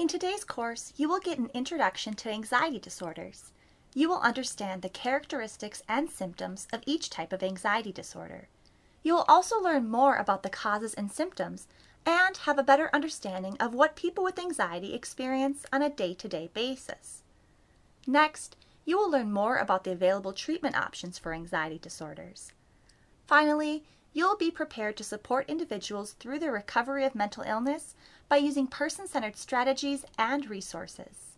today's course, you will get an introduction to anxiety disorders. You will understand the characteristics and symptoms of each type of anxiety disorder. You will also learn more about the causes and symptoms and have a better understanding of what people with anxiety experience on a day-to-day basis. Next, you will learn more about the available treatment options for anxiety disorders. Finally, you will be prepared to support individuals through the recovery of mental illness by using person-centered strategies and resources.